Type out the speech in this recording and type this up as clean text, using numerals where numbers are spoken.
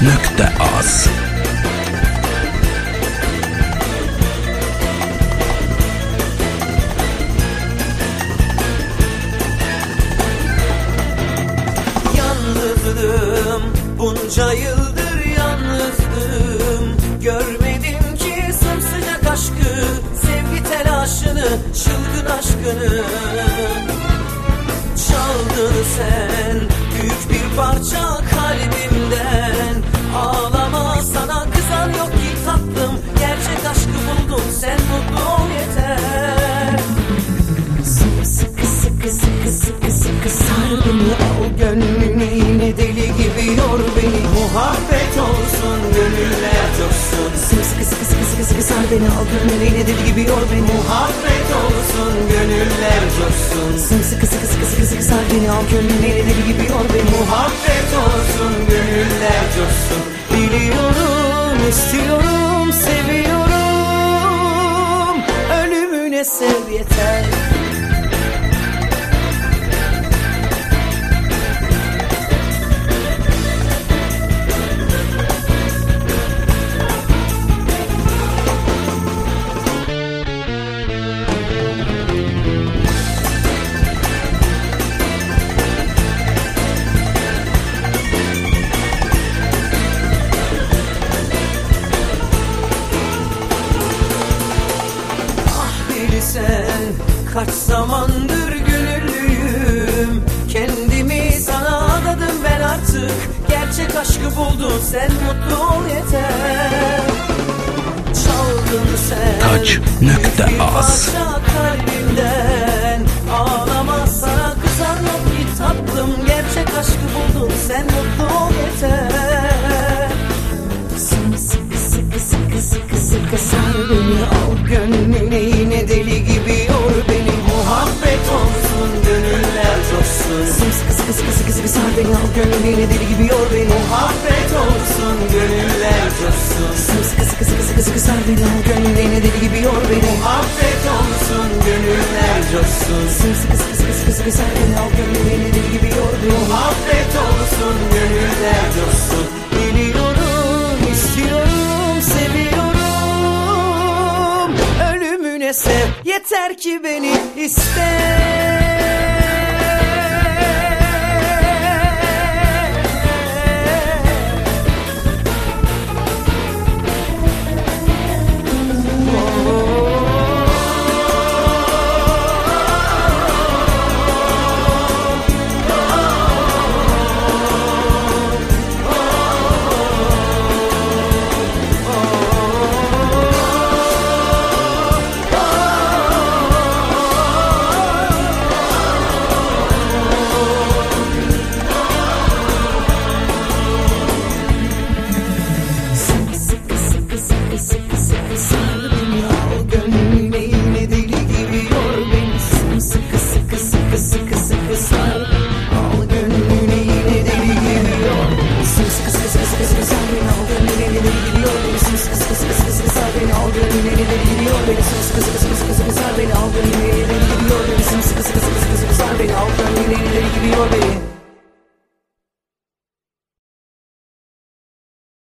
Taç.az. Yalnızdım, bunca yıldır yalnızdım. Görmedim ki sımsıcak aşkı, sevgi telaşını, çılgın aşkını. Çaldın sen büyük bir parça kalbimden. Ağlama, sana kızan yok ki tatlım. Gerçek aşkı buldun sen, mutlu ol yeter. Sıkı sıkı sıkı sıkı sıkı sar beni, al gönlümü yine deli gibi yor beni. Muhabbet olsun, gönüller coşsun. Sıkı sıkı sıkı sıkı sıkı sar beni, al gönlümü yine deli gibi yor beni. Muhabbet olsun, gönüller coşsun. Sıkı sıkı sıkı sıkı sıkı sar beni, al gönlümü yine deli gibi yor beni. Muhabbet olsun, gönüller coşsun. Biliyorum, istiyorum, seviyorum. Ölümüne sev yeter. Sen kaç zamandır gönüllüyüm, kendimi sana adadım ben artık. Gerçek aşkı buldun sen, mutlu ol yeter. Çaldın sen bir Taç.az. parça kalbimden. Ağlama, sana kızan yok ki tatlım. Gerçek aşkı buldun sen, mutlu ol yeter. Sıkı sıkı sıkı sıkı sıkı sar beni, al gönlüne yine deli gibi yor beni. Muhabbet olsun, gönüller coşsun. Sıkı sıkı sıkı sıkı sıkı sar beni, al gönlüne yine deli gibi yor beni. Muhabbet olsun, gönüller coşsun. Sıkı sıkı sıkı sıkı sıkı sar beni, al gönlüne yine deli gibi yor beni. Muhabbet olsun, gönüller coşsun. Sıkı sıkı sıkı sıkı sıkı sar beni, al gönlüne yine deli gibi yor beni. Muhabbet olsun, gönüller coşsun. Biliyorum, istiyorum, seviyorum. Ölümüne sev yeter ki beni iste. Beni al gönlüne, beni gidiyor beni. Sıkı sıkı sıkı sıkı sıkı sar beni, al gönlüne, beni gidiyor beni.